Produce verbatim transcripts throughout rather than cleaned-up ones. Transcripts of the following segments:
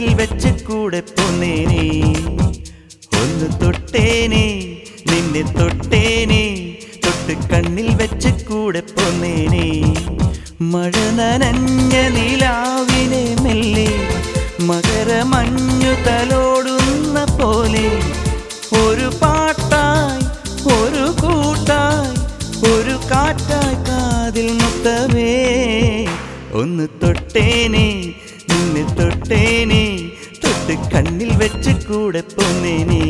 കണ്ണിൽ വെച്ച് കൂടെ പോന്നേനെ. ഒന്ന് തൊട്ടേനെ നിന്നെ തൊട്ടേനെ, തൊട്ട് കണ്ണിൽ വെച്ച് കൂടെ പോന്നേനെ. മഴ നനഞ്ഞ നിലാവിനെ മെല്ലെ മകരമഞ്ഞു തലോടുന്ന പോലെ, ഒരു പാട്ടായി ഒരു കൂട്ടായി ഒരു കാറ്റായി കാതിൽ മുത്തവേ. ഒന്ന് തൊട്ടേനെ നിന്നെ തൊട്ടേനെ, തൊട്ട് കണ്ണിൽ വെച്ച് കൂടെ പോന്നേനെ.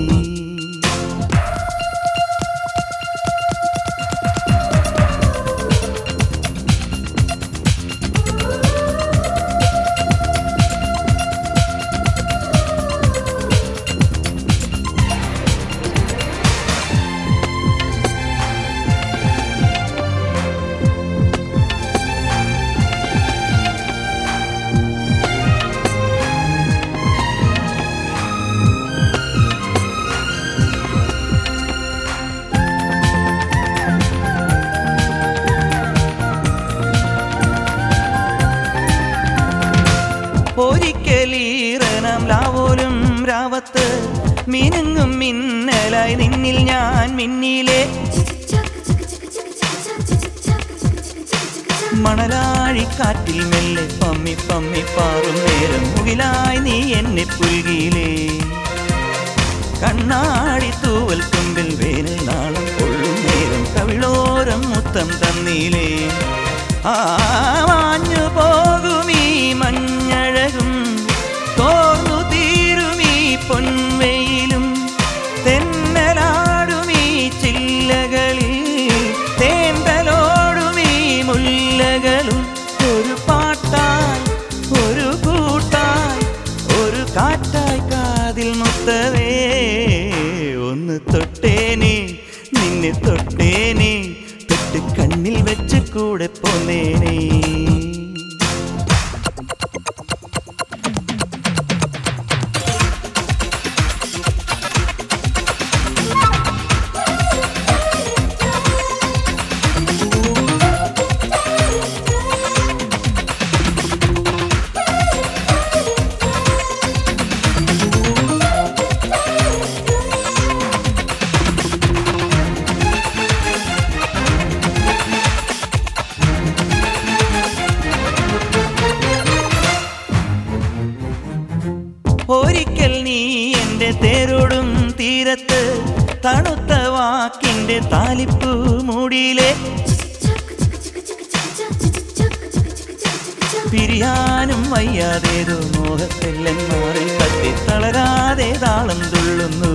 ഒരിക്കലീറനാം ലാവോലും രാവത്ത് മിനുങ്ങും മിന്നലായി നിന്നിൽ ഞാൻ മിന്നിലെ. മണലാഴിക്കാറ്റിൽ മെല്ലെ പമ്മി പമ്മി പാറും നേരം മുകിലായി നീ എന്നെ പുൽകിയിലേ. കണ്ണാടി തൂവൽ തുമ്പിൽ വേനൽ നാളം കൊള്ളും നേരം കവിളോരം മുത്തം തന്നീലേ. ആ മാഞ്ഞു പോകുമീ മഞ്ഞഴകും തോർന്നു തീരുമീ പൊൻവെയിലും, തെന്നലാടുമീ ചില്ലകളിൽ തേന്തലോടുമീ മുല്ലകളും. ഒരു പാട്ടായി ഒരു കൂട്ടായി ഒരു കാറ്റായി കാതിൽ മുത്തവേ. ഒന്ന് തൊട്ടേനെ നിന്നെ തൊട്ടേനെ, തൊട്ട് കണ്ണിൽ വെച്ച് കൂടെ പോന്നേനെ. ഒരിക്കൽ നീ എൻ്റെ തേരോടും തീരത്ത് തണുത്ത വാക്കിൻ്റെ താലിപ്പൂ മൂടിയിലെ. പിരിയാനും വയ്യാതേതോ മോഹത്തെല്ലൻ മാറി തട്ടി തളരാതെ താളം തുള്ളുന്നു.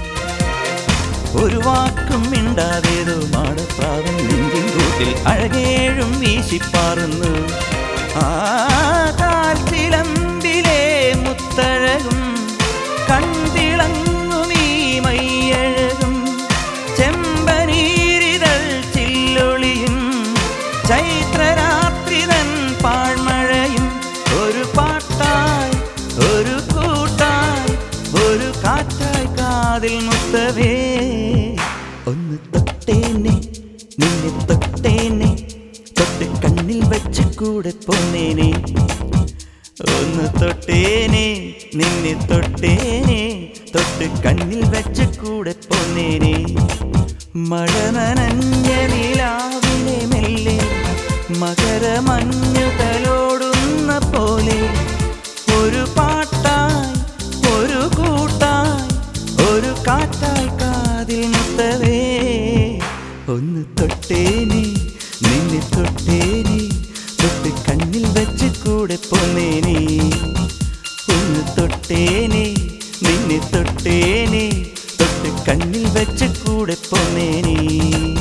ഒരു വാക്കും മിണ്ടാതേതോ മാടപ്രാവൻ നെഞ്ചിൻ കൂട്ടിൽ അഴകേഴും വീശിപ്പാറുന്നു. ആ കാൽച്ചിലമ്പിലെ മുത്തഴകും കൺതിളങ്ങുമീ മയ്യഴകും, ചെമ്പനീരിതൾ ചില്ലൊളിയും ചൈത്രരാത്രി തൻ പാഴ്മഴയും. ഒരു പാട്ടായി ഒരു കൂട്ടായി ഒരു കാറ്റായി കാതിൽ മുത്തവേ. ഒന്ന് തൊട്ടേനെ നിന്നെ തൊട്ടേനെ, തൊട്ട് കണ്ണിൽ വെച്ച് കൂടെ പോന്നേനെ. ഒന്ന് തൊട്ടേനെ നിന്നെ തൊട്ടേനെ, തൊട്ട് കണ്ണിൽ വെച്ച് കൂടെ പോന്നേനെ. മഴ നനഞ്ഞ നിലാവിനെ മെല്ലെ മകരമഞ്ഞു തലോടുന്ന പോലെ, ഒരു പാട്ടായി ഒരു കൂട്ടായി ഒരു കാറ്റായി കാതിൽ മുത്തവേ. ഒന്ന് തൊട്ടേനെ നിന്നെ തൊട്ടേനെ, തൊട്ട് കണ്ണിൽ വെച്ച് കൂടെ പോന്നേനെ. ഒന്ന് തൊട്ടേനെ നിന്നെ തൊട്ടേനെ, തൊട്ട് കണ്ണിൽ വെച്ച് കൂടെ പോന്നേനെ.